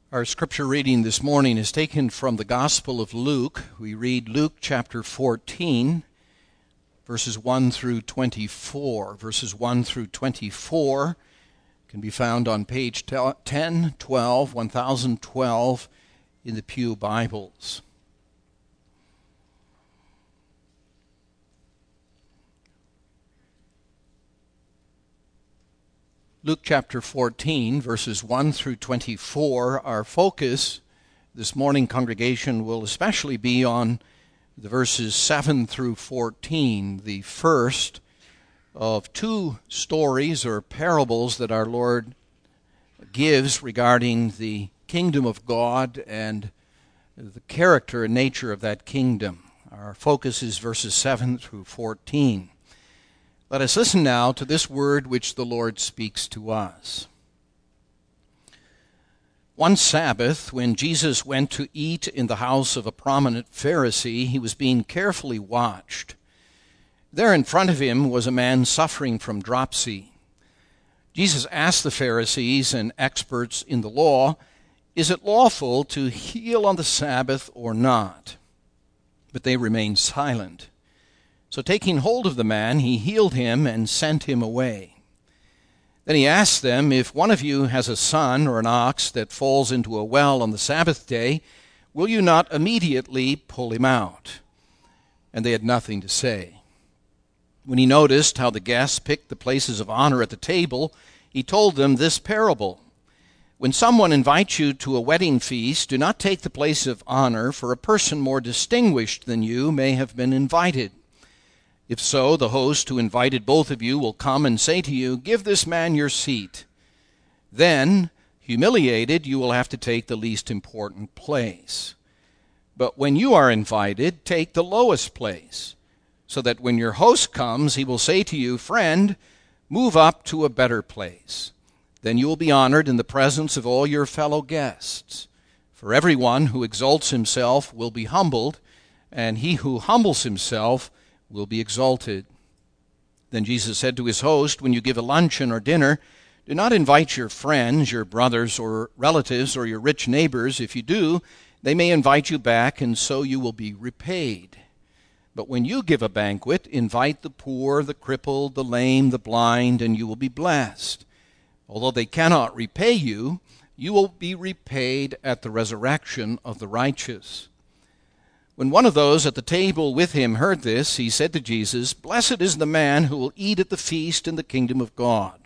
Our scripture reading this morning is taken from the Gospel of Luke. We read Luke chapter 14, verses 1 through 24. Verses 1 through 24 can be found on page 1012 in the Pew Bibles. Luke chapter 14, verses 1 through 24, our focus this morning, congregation, will especially be on the verses 7 through 14, the first of two stories or parables that our Lord gives regarding the kingdom of God and the character and nature of that kingdom. Our focus is verses 7 through 14. Let us listen now to this word which the Lord speaks to us. One Sabbath, when Jesus went to eat in the house of a prominent Pharisee, he was being carefully watched. There in front of him was a man suffering from dropsy. Jesus asked the Pharisees and experts in the law, "Is it lawful to heal on the Sabbath or not?" But they remained silent. So taking hold of the man, he healed him and sent him away. Then he asked them, "If one of you has a son or an ox that falls into a well on the Sabbath day, will you not immediately pull him out?" And they had nothing to say. When he noticed how the guests picked the places of honor at the table, he told them this parable. "When someone invites you to a wedding feast, do not take the place of honor, for a person more distinguished than you may have been invited. If so, the host who invited both of you will come and say to you, 'Give this man your seat.' Then, humiliated, you will have to take the least important place. But when you are invited, take the lowest place, so that when your host comes, he will say to you, 'Friend, move up to a better place.' Then you will be honored in the presence of all your fellow guests. For everyone who exalts himself will be humbled, and he who humbles himself will be exalted." Then Jesus said to his host, "When you give a luncheon or dinner, do not invite your friends, your brothers or relatives, or your rich neighbors. If you do, they may invite you back, and so you will be repaid. But when you give a banquet, invite the poor, the crippled, the lame, the blind, and you will be blessed. Although they cannot repay you, you will be repaid at the resurrection of the righteous." When one of those at the table with him heard this, he said to Jesus, "Blessed is the man who will eat at the feast in the kingdom of God."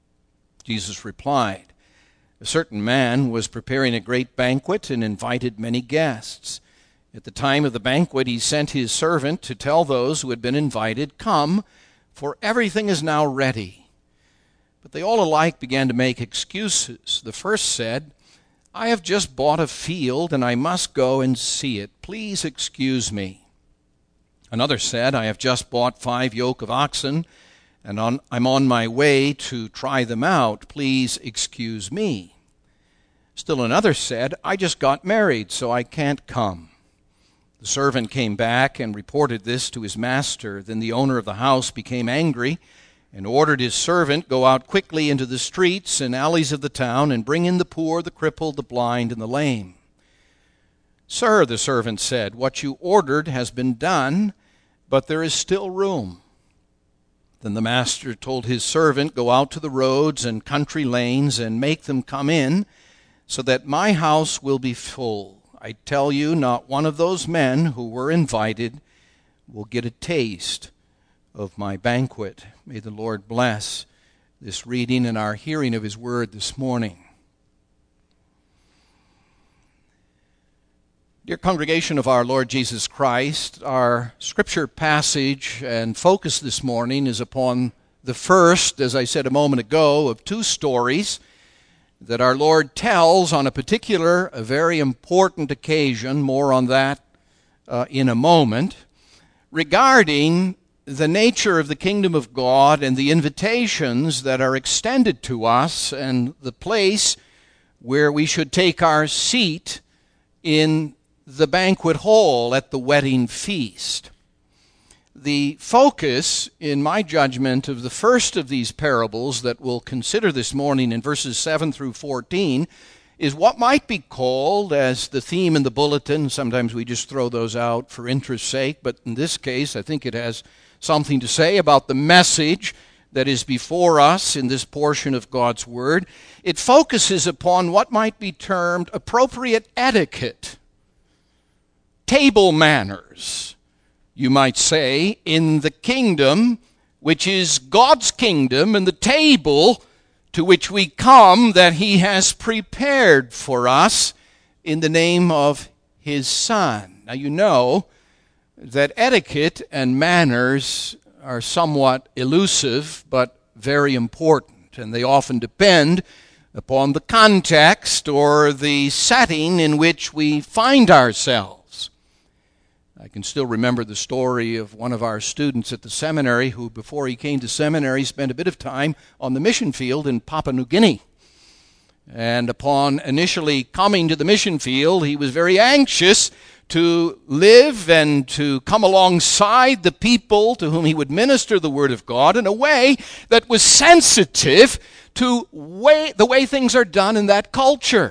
Jesus replied, "A certain man was preparing a great banquet and invited many guests. At the time of the banquet, he sent his servant to tell those who had been invited, 'Come, for everything is now ready.' But they all alike began to make excuses. The first said, 'I have just bought a field, and I must go and see it. Please excuse me.' Another said, 'I have just bought 5 yoke of oxen, and I'm on my way to try them out. Please excuse me.' Still another said, 'I just got married, so I can't come.' The servant came back and reported this to his master. Then the owner of the house became angry and ordered his servant, 'Go out quickly into the streets and alleys of the town and bring in the poor, the crippled, the blind, and the lame.' 'Sir,' the servant said, 'what you ordered has been done, but there is still room.' Then the master told his servant, 'Go out to the roads and country lanes and make them come in, so that my house will be full. I tell you, not one of those men who were invited will get a taste of my banquet.'" May the Lord bless this reading and our hearing of his word this morning. Dear congregation of our Lord Jesus Christ, our scripture passage and focus this morning is upon the first, as I said a moment ago, of two stories that our Lord tells on a very important occasion, more on that in a moment, regarding the nature of the kingdom of God and the invitations that are extended to us and the place where we should take our seat in the banquet hall at the wedding feast. The focus, in my judgment, of the first of these parables that we'll consider this morning in verses 7 through 14 is what might be called, as the theme in the bulletin, sometimes we just throw those out for interest's sake, but in this case I think it has something to say about the message that is before us in this portion of God's Word. It focuses upon what might be termed appropriate etiquette, table manners, you might say, in the kingdom, which is God's kingdom, and the table to which we come that He has prepared for us in the name of His Son. Now you know that etiquette and manners are somewhat elusive, but very important, and they often depend upon the context or the setting in which we find ourselves. I can still remember the story of one of our students at the seminary who, before he came to seminary, spent a bit of time on the mission field in Papua New Guinea. And upon initially coming to the mission field, he was very anxious to live and to come alongside the people to whom he would minister the Word of God in a way that was sensitive to the way things are done in that culture.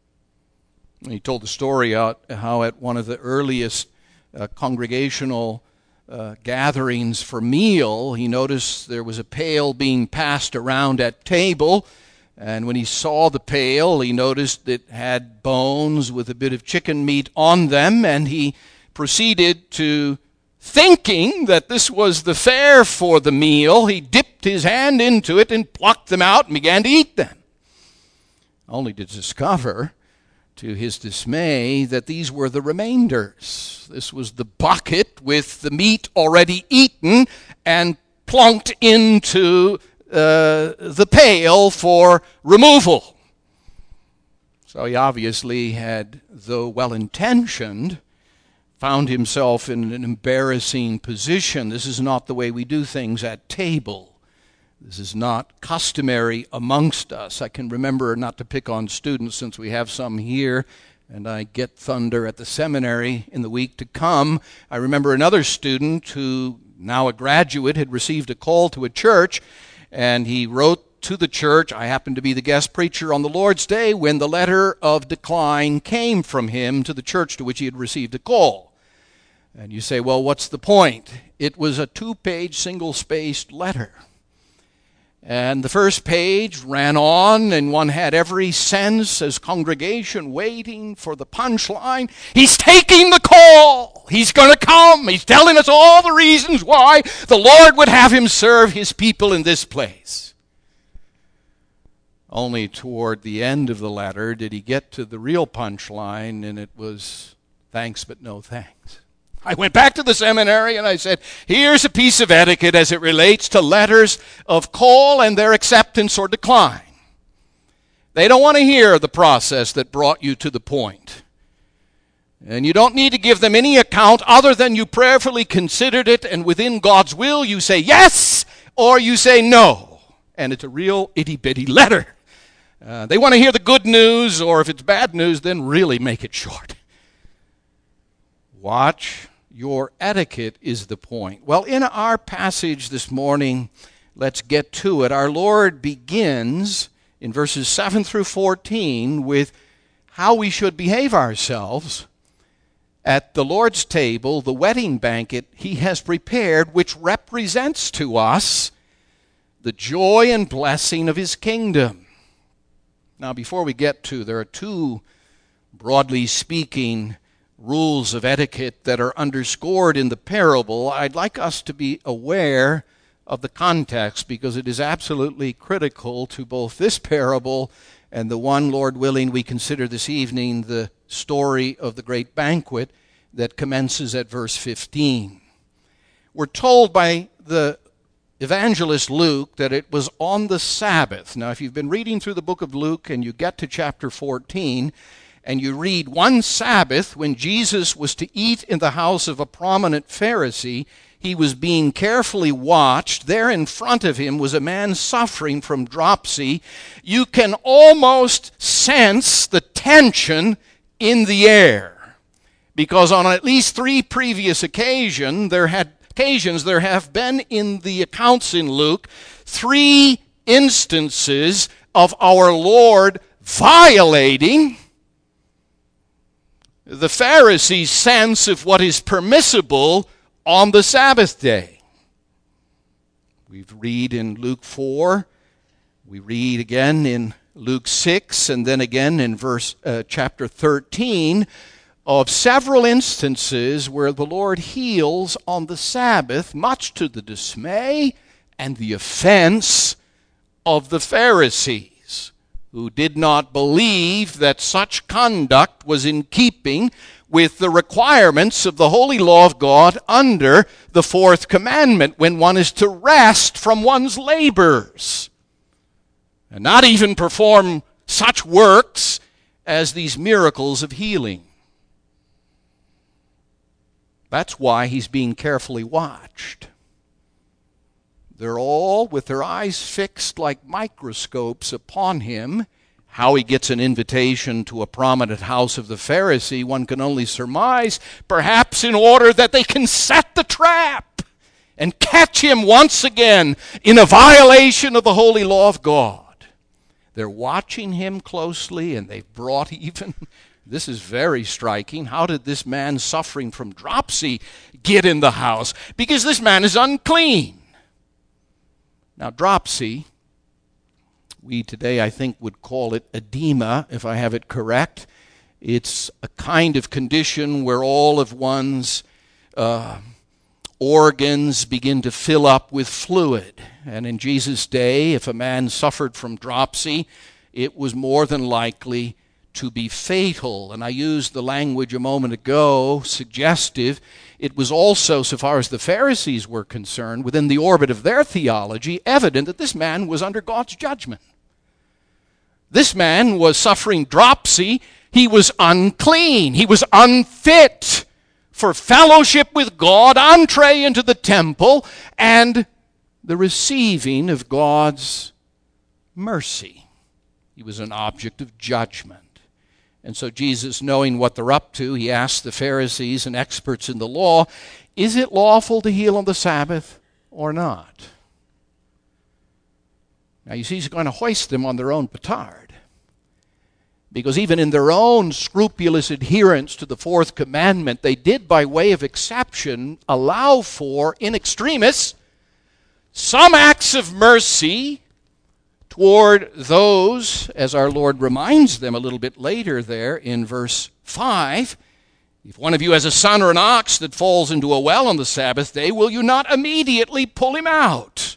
He told the story how at one of the earliest congregational gatherings for meal, he noticed there was a pail being passed around at table. And when he saw the pail, he noticed it had bones with a bit of chicken meat on them, and he proceeded to, thinking that this was the fare for the meal, he dipped his hand into it and plucked them out and began to eat them, only to discover, to his dismay, that these were the remainders. This was the bucket with the meat already eaten and plunked into the pail for removal. So he obviously had, though well-intentioned, found himself in an embarrassing position. This is not the way we do things at table. This is not customary amongst us. I can remember, not to pick on students since we have some here, and I get thunder at the seminary in the week to come. I remember another student who, now a graduate, had received a call to a church, and he wrote to the church. I happened to be the guest preacher on the Lord's Day when the letter of decline came from him to the church to which he had received a call. And you say, well, what's the point? It was a 2-page, single-spaced letter. And the first page ran on, and one had every sense as congregation waiting for the punchline. He's taking the call. He's going to come. He's telling us all the reasons why the Lord would have him serve His people in this place. Only toward the end of the letter did he get to the real punchline, and it was thanks but no thanks. I went back to the seminary and I said, here's a piece of etiquette as it relates to letters of call and their acceptance or decline. They don't want to hear the process that brought you to the point. And you don't need to give them any account other than you prayerfully considered it, and within God's will you say yes or you say no. And it's a real itty-bitty letter. They want to hear the good news, or if it's bad news, then really make it short. Watch your etiquette is the point. Well, in our passage this morning, let's get to it. Our Lord begins in verses 7 through 14 with how we should behave ourselves at the Lord's table, the wedding banquet He has prepared, which represents to us the joy and blessing of His kingdom. Now, before we get to, there are two, broadly speaking, rules of etiquette that are underscored in the parable. I'd like us to be aware of the context, because it is absolutely critical to both this parable and the one, Lord willing, we consider this evening, the story of the great banquet that commences at verse 15. We're told by the evangelist Luke that it was on the Sabbath. Now, if you've been reading through the book of Luke and you get to chapter 14, and you read one Sabbath when Jesus was to eat in the house of a prominent Pharisee, he was being carefully watched. There in front of him was a man suffering from dropsy. You can almost sense the tension in the air, because on at least 3 previous occasions there have been in the accounts in Luke 3 instances of our Lord violating the Pharisees' sense of what is permissible on the Sabbath day. We read in Luke 4, we read again in Luke 6, and then again in chapter 13, of several instances where the Lord heals on the Sabbath, much to the dismay and the offense of the Pharisees, who did not believe that such conduct was in keeping with the requirements of the holy law of God under the fourth commandment, when one is to rest from one's labors and not even perform such works as these miracles of healing. That's why he's being carefully watched. They're all with their eyes fixed like microscopes upon him. How he gets an invitation to a prominent house of the Pharisee, one can only surmise, perhaps in order that they can set the trap and catch him once again in a violation of the holy law of God. They're watching him closely, and they've brought even, this is very striking, how did this man suffering from dropsy get in the house? Because this man is unclean. Now, dropsy, we today, I think, would call it edema, if I have it correct. It's a kind of condition where all of one's organs begin to fill up with fluid. And in Jesus' day, if a man suffered from dropsy, it was more than likely to be fatal. And I used the language a moment ago, suggestive. It was also, so far as the Pharisees were concerned, within the orbit of their theology, evident that this man was under God's judgment. This man was suffering dropsy. He was unclean. He was unfit for fellowship with God, entree into the temple, and the receiving of God's mercy. He was an object of judgment. And so Jesus, knowing what they're up to, he asked the Pharisees and experts in the law, is it lawful to heal on the Sabbath or not? Now you see, he's going to hoist them on their own petard. Because even in their own scrupulous adherence to the fourth commandment, they did, by way of exception, allow for, in extremis, some acts of mercy toward those, as our Lord reminds them a little bit later there in verse 5, if one of you has a son or an ox that falls into a well on the Sabbath day, will you not immediately pull him out?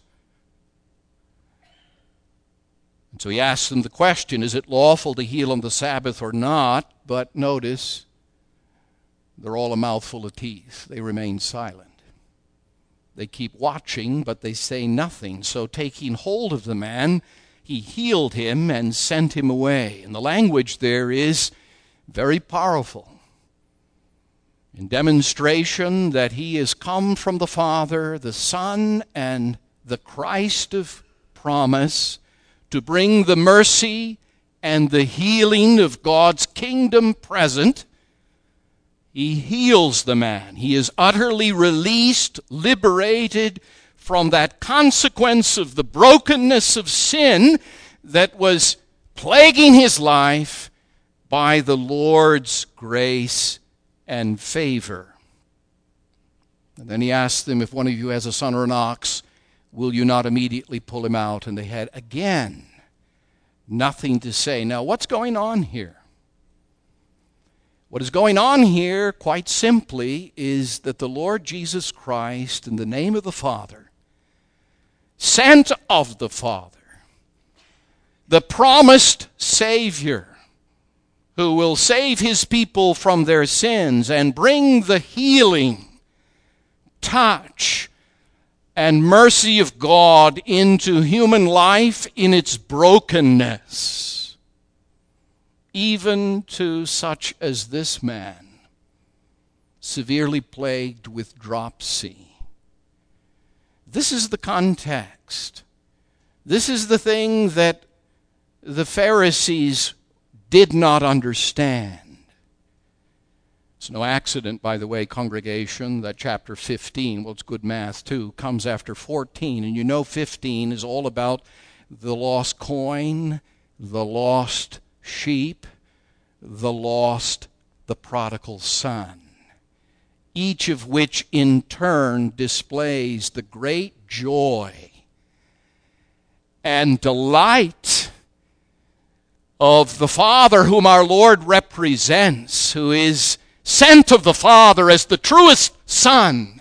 And so he asks them the question, is it lawful to heal on the Sabbath or not? But notice, they're all a mouthful of teeth. They remain silent. They keep watching, but they say nothing. So taking hold of the man, he healed him and sent him away. And the language there is very powerful, in demonstration that he is come from the Father, the Son, and the Christ of promise, to bring the mercy and the healing of God's kingdom present. He heals the man. He is utterly released, liberated from that consequence of the brokenness of sin that was plaguing his life by the Lord's grace and favor. And then he asked them, if one of you has a son or an ox, will you not immediately pull him out? And they had, again, nothing to say. Now, what's going on here? What is going on here, quite simply, is that the Lord Jesus Christ, in the name of the Father, sent of the Father, the promised Savior, who will save his people from their sins and bring the healing, touch, and mercy of God into human life in its brokenness, even to such as this man, severely plagued with dropsy. This is the context. This is the thing that the Pharisees did not understand. It's no accident, by the way, congregation, that chapter 15, well, it's good math too, comes after 14. And you know 15 is all about the lost coin, the lost sheep, the lost, the prodigal son, each of which in turn displays the great joy and delight of the Father whom our Lord represents, who is sent of the Father as the truest Son,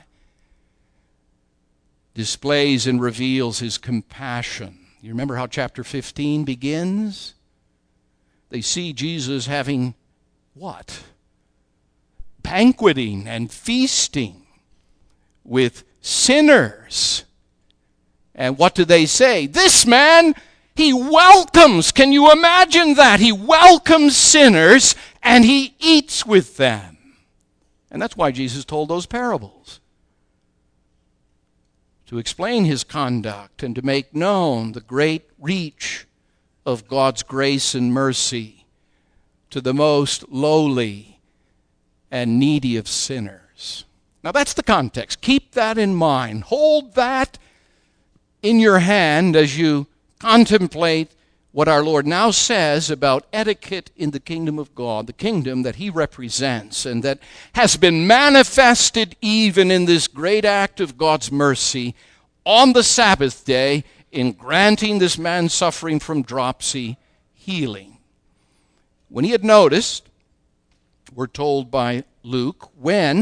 displays and reveals his compassion. You remember how chapter 15 begins? They see Jesus having what? Banqueting and feasting with sinners. And what do they say? This man, he welcomes, can you imagine that? He welcomes sinners and he eats with them. And that's why Jesus told those parables, to explain his conduct and to make known the great reach of God's grace and mercy to the most lowly and needy of sinners. Now that's the context. Keep that in mind. Hold that in your hand as you contemplate what our Lord now says about etiquette in the kingdom of God, the kingdom that he represents and that has been manifested even in this great act of God's mercy on the Sabbath day in granting this man suffering from dropsy healing. When he had noticed, we're told by Luke,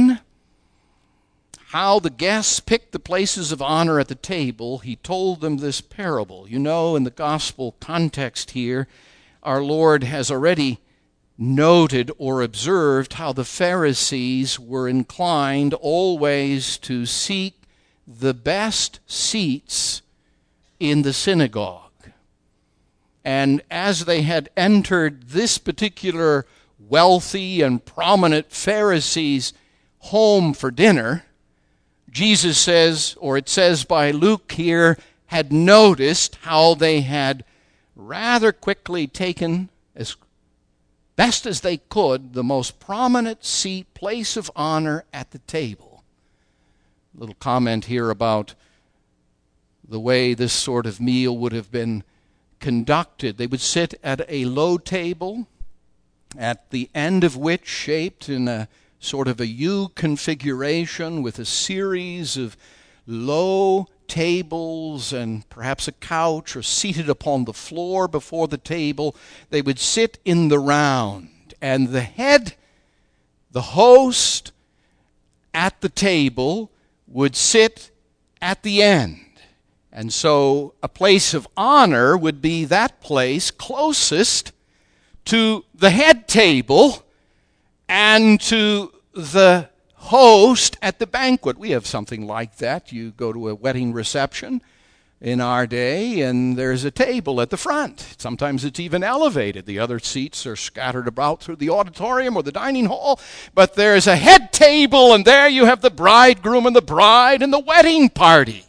how the guests picked the places of honor at the table, he told them this parable. You know, in the gospel context here, our Lord has already noted or observed how the Pharisees were inclined always to seek the best seats in the synagogue. And as they had entered this particular wealthy and prominent Pharisee's home for dinner, Jesus says, or it says by Luke here, had noticed how they had rather quickly taken, as best as they could, the most prominent seat, place of honor at the table. A little comment here about the way this sort of meal would have been conducted. They would sit at a low table, at the end of which, shaped in a sort of a U configuration with a series of low tables and perhaps a couch, or seated upon the floor before the table, they would sit in the round. And the head, the host at the table, would sit at the end. And so a place of honor would be that place closest to the head table and to the host at the banquet. We have something like that. You go to a wedding reception in our day, and there's a table at the front. Sometimes it's even elevated. The other seats are scattered about through the auditorium or the dining hall, but there's a head table, and there you have the bridegroom and the bride and the wedding party.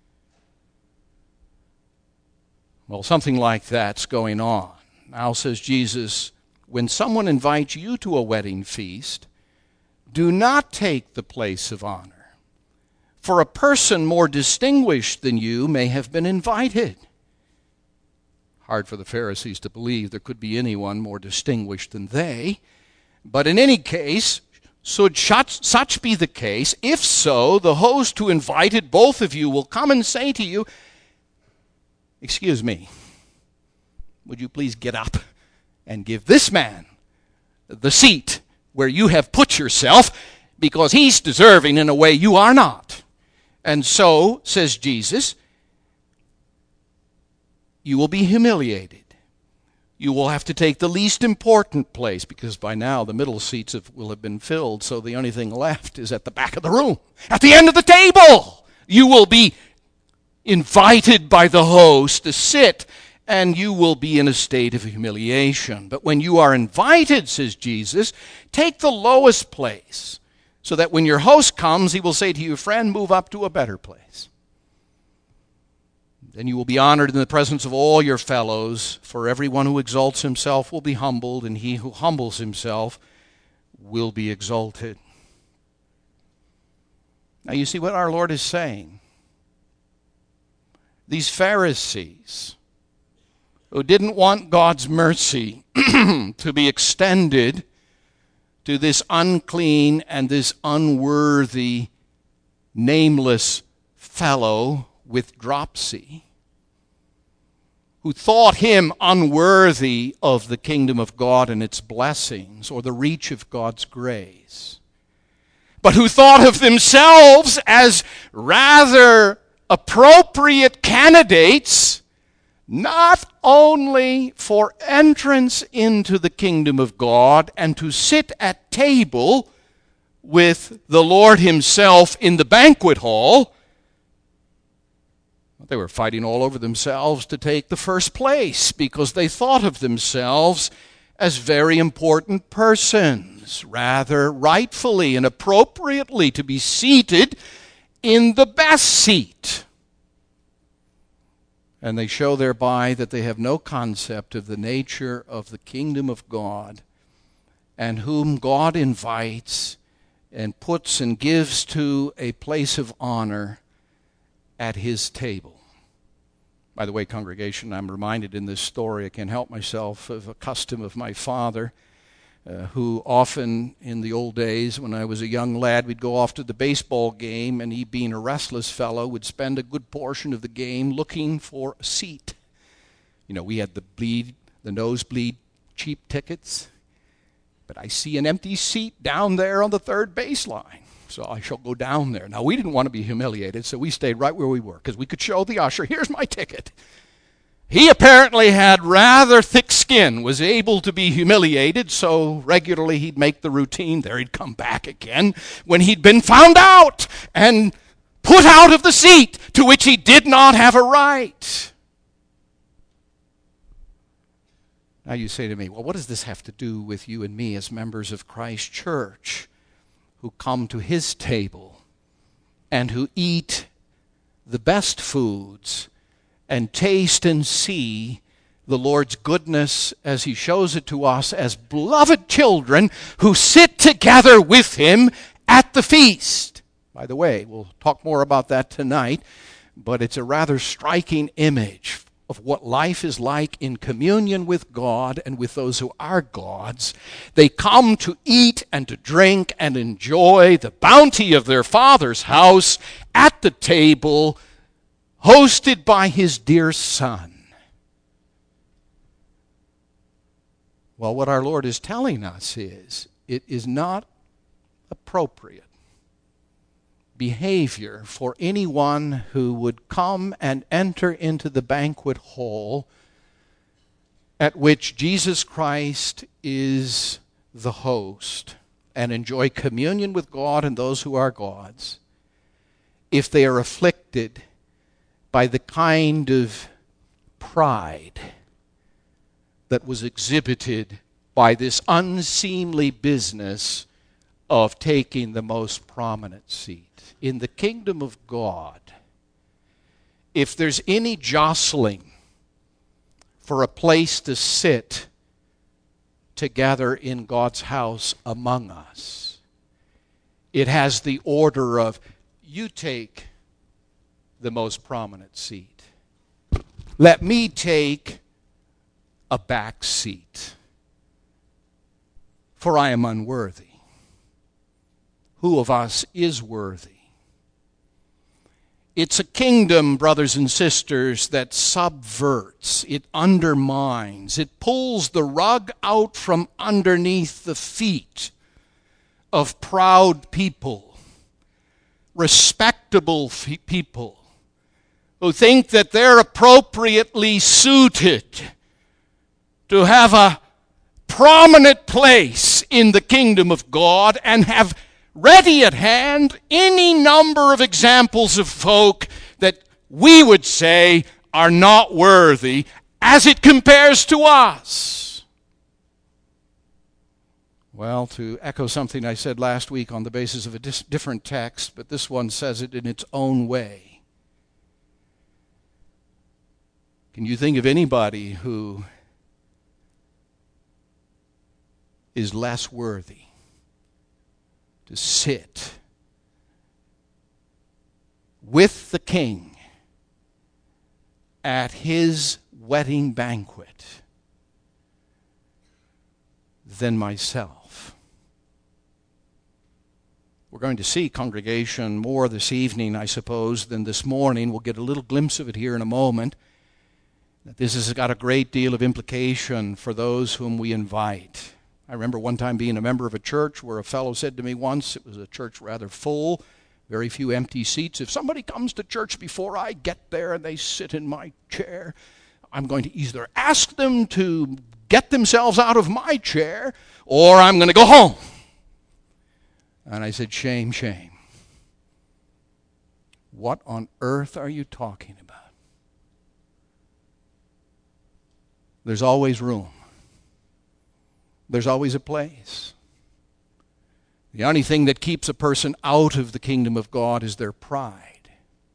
Well, something like that's going on. Now, says Jesus, when someone invites you to a wedding feast, do not take the place of honor, for a person more distinguished than you may have been invited. Hard for the Pharisees to believe there could be anyone more distinguished than they. But in any case, should such be the case, if so, the host who invited both of you will come and say to you, "Excuse me, would you please get up and give this man the seat where you have put yourself, because he's deserving in a way you are not." And so, says Jesus, you will be humiliated. You will have to take the least important place, because by now the middle seats will have been filled, so the only thing left is at the back of the room, at the end of the table. You will be invited by the host to sit, and you will be in a state of humiliation. But when you are invited, says Jesus, take the lowest place, so that when your host comes, he will say to you, "Friend, move up to a better place." Then you will be honored in the presence of all your fellows, for everyone who exalts himself will be humbled, and he who humbles himself will be exalted. Now you see what our Lord is saying. These Pharisees who didn't want God's mercy to be extended to this unclean and this unworthy, nameless fellow with dropsy, who thought him unworthy of the kingdom of God and its blessings or the reach of God's grace, but who thought of themselves as rather appropriate candidates not only for entrance into the kingdom of God and to sit at table with the Lord himself in the banquet hall. They were fighting all over themselves to take the first place because they thought of themselves as very important persons, rather rightfully and appropriately to be seated in the best seat. And they show thereby that they have no concept of the nature of the kingdom of God, and whom God invites and puts and gives to a place of honor at his table. By the way, congregation, I'm reminded in this story, I can't help myself, of a custom of my father, who often in the old days when I was a young lad, we'd go off to the baseball game, and he, being a restless fellow, would spend a good portion of the game looking for a seat. You know, we had the nosebleed cheap tickets, but I see an empty seat down there on the third baseline, so I shall go down there. Now, we didn't want to be humiliated, so we stayed right where we were because we could show the usher, here's my ticket. He apparently had rather thick skin, was able to be humiliated, so regularly he'd make the routine. There he'd come back again when he'd been found out and put out of the seat to which he did not have a right. Now you say to me, well, what does this have to do with you and me as members of Christ Church who come to his table and who eat the best foods and taste and see the Lord's goodness as he shows it to us as beloved children who sit together with him at the feast? By the way, we'll talk more about that tonight, but it's a rather striking image of what life is like in communion with God and with those who are God's. They come to eat and to drink and enjoy the bounty of their Father's house at the table, hosted by his dear Son. Well, what our Lord is telling us is, it is not appropriate behavior for anyone who would come and enter into the banquet hall at which Jesus Christ is the host and enjoy communion with God and those who are God's, if they are afflicted by the kind of pride that was exhibited by this unseemly business of taking the most prominent seat. In the kingdom of God, if there's any jostling for a place to sit together in God's house among us, it has the order of, you take the most prominent seat. Let me take a back seat, for I am unworthy. Who of us is worthy? It's a kingdom, brothers and sisters, that subverts, it undermines, it pulls the rug out from underneath the feet of proud people, respectable people, who think that they're appropriately suited to have a prominent place in the kingdom of God and have ready at hand any number of examples of folk that we would say are not worthy as it compares to us. Well, to echo something I said last week on the basis of a different text, but this one says it in its own way. Can you think of anybody who is less worthy to sit with the King at his wedding banquet than myself. We're going to see, congregation, more this evening, I suppose, than this morning. We'll get a little glimpse of it here in a moment. This has got a great deal of implication for those whom we invite. I remember one time being a member of a church where a fellow said to me once, it was a church rather full, very few empty seats, if somebody comes to church before I get there and they sit in my chair, I'm going to either ask them to get themselves out of my chair or I'm going to go home. And I said, shame, shame. What on earth are you talking about? There's always room. There's always a place. The only thing that keeps a person out of the kingdom of God is their pride.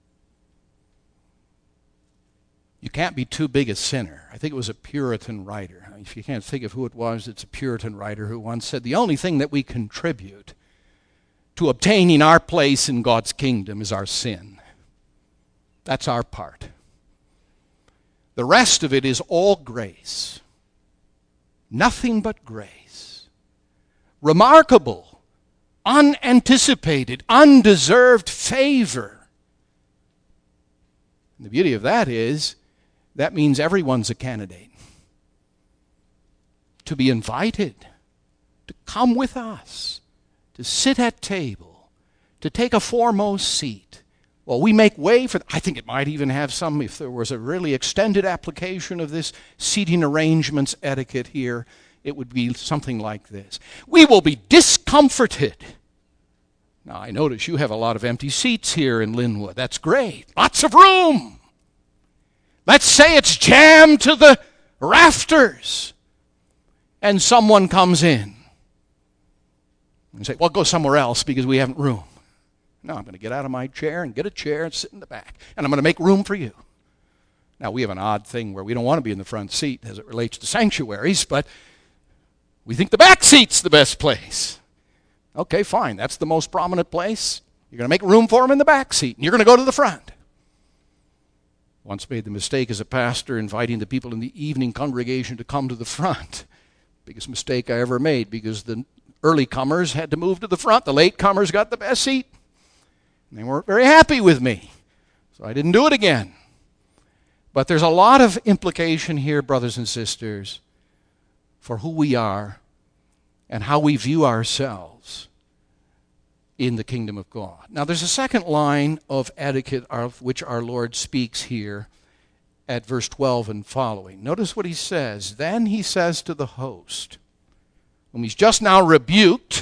You can't be too big a sinner. I think it was a Puritan writer. If you can't think of who it was, it's a Puritan writer who once said, the only thing that we contribute to obtaining our place in God's kingdom is our sin. That's our part. The rest of it is all grace. Nothing but grace. Remarkable, unanticipated, undeserved favor. And the beauty of that is, that means everyone's a candidate. To be invited, to come with us, to sit at table, to take a foremost seat. Well, we make way for, I think it might even have some, if there was a really extended application of this seating arrangements etiquette here, it would be something like this. We will be discomforted. Now, I notice you have a lot of empty seats here in Linwood. That's great. Lots of room. Let's say it's jammed to the rafters. And someone comes in and say, well, go somewhere else because we haven't room. No, I'm going to get out of my chair and get a chair and sit in the back. And I'm going to make room for you. Now, we have an odd thing where we don't want to be in the front seat as it relates to sanctuaries, but we think the back seat's the best place. Okay, fine. That's the most prominent place. You're going to make room for them in the back seat, and you're going to go to the front. Once made the mistake as a pastor inviting the people in the evening congregation to come to the front. Biggest mistake I ever made, because the early comers had to move to the front. The late comers got the best seat. And they weren't very happy with me. So I didn't do it again. But there's a lot of implication here, brothers and sisters, for who we are and how we view ourselves in the kingdom of God. Now, there's a second line of etiquette of which our Lord speaks here at verse 12 and following. Notice what he says. Then he says to the host, whom he's just now rebuked,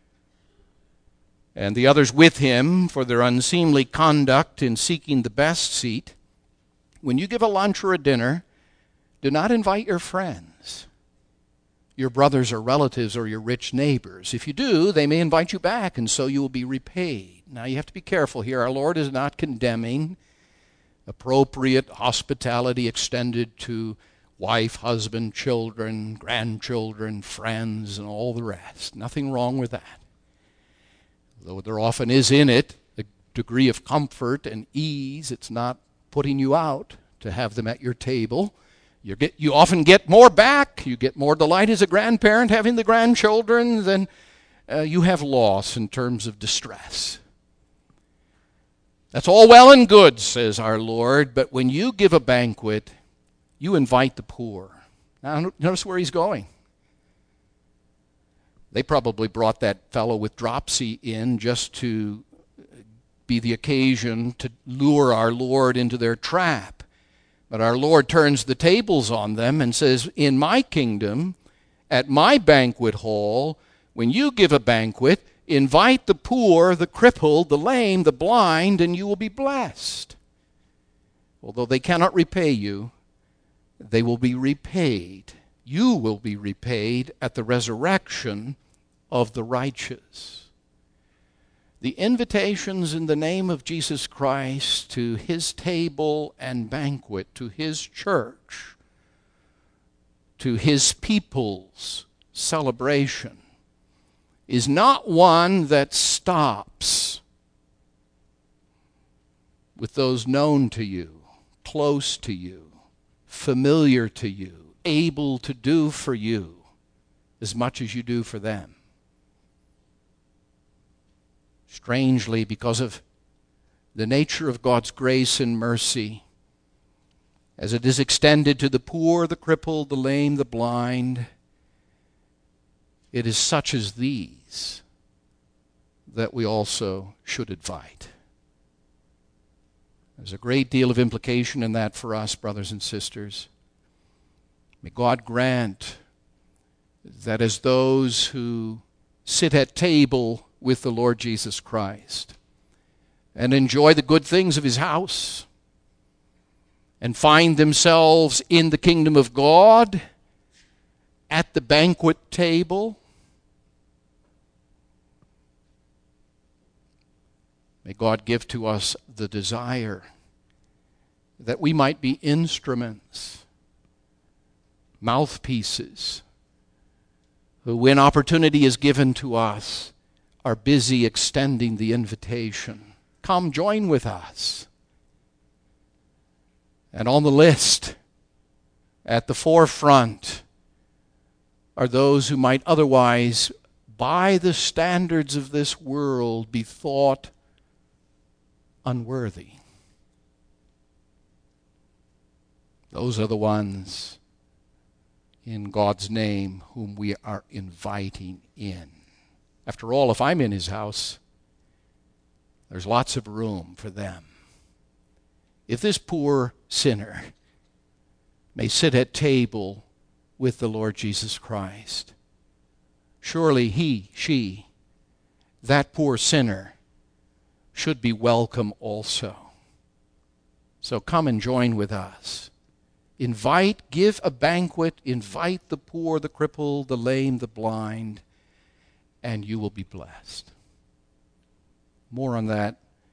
and the others with him for their unseemly conduct in seeking the best seat, when you give a lunch or a dinner, do not invite your friends, your brothers or relatives or your rich neighbors. If you do, they may invite you back, and so you will be repaid. Now, you have to be careful here. Our Lord is not condemning appropriate hospitality extended to wife, husband, children, grandchildren, friends, and all the rest. Nothing wrong with that. Though there often is in it a degree of comfort and ease, it's not putting you out to have them at your table. You often get more back. You get more delight as a grandparent having the grandchildren than you have loss in terms of distress. That's all well and good, says our Lord, but when you give a banquet, you invite the poor. Now, notice where he's going. They probably brought that fellow with dropsy in just to be the occasion to lure our Lord into their trap. But our Lord turns the tables on them and says, in my kingdom, at my banquet hall, when you give a banquet, invite the poor, the crippled, the lame, the blind, and you will be blessed. Although they cannot repay you, they will be repaid. You will be repaid at the resurrection of the righteous. The invitations in the name of Jesus Christ to his table and banquet, to his church, to his people's celebration, is not one that stops with those known to you, close to you, familiar to you, able to do for you. as much as you do for them. Strangely, because of the nature of God's grace and mercy, as it is extended to the poor, the crippled, the lame, the blind, it is such as these that we also should invite. There's a great deal of implication in that for us, brothers and sisters. May God grant that as those who sit at table with the Lord Jesus Christ and enjoy the good things of his house and find themselves in the kingdom of God at the banquet table, may God give to us the desire that we might be instruments, mouthpieces, who, when opportunity is given to us, are busy extending the invitation. Come, join with us. And on the list, at the forefront, are those who might otherwise, by the standards of this world, be thought unworthy. Those are the ones in God's name whom we are inviting in. After all, if I'm in his house, there's lots of room for them. If this poor sinner may sit at table with the Lord Jesus Christ, surely she, that poor sinner, should be welcome also. So come and join with us. Invite, give a banquet, invite the poor, the crippled, the lame, the blind, and you will be blessed. More on that,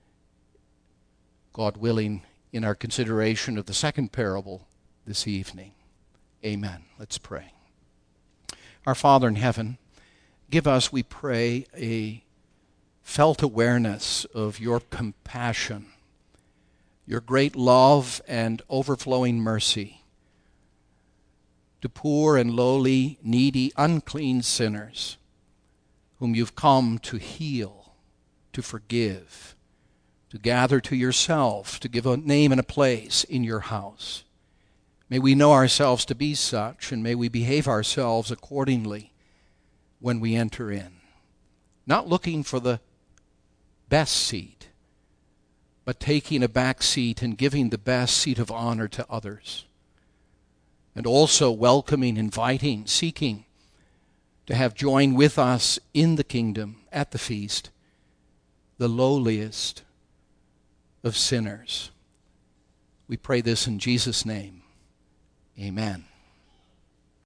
God willing, in our consideration of the second parable this evening. Amen. Let's pray. Our Father in heaven, give us, we pray, a felt awareness of your compassion, your great love and overflowing mercy to poor and lowly, needy, unclean sinners whom you've come to heal, to forgive, to gather to yourself, to give a name and a place in your house. May we know ourselves to be such, and may we behave ourselves accordingly when we enter in, not looking for the best seat, but taking a back seat and giving the best seat of honor to others, and also welcoming, inviting, seeking to have join with us in the kingdom at the feast, the lowliest of sinners. We pray this in Jesus' name. Amen.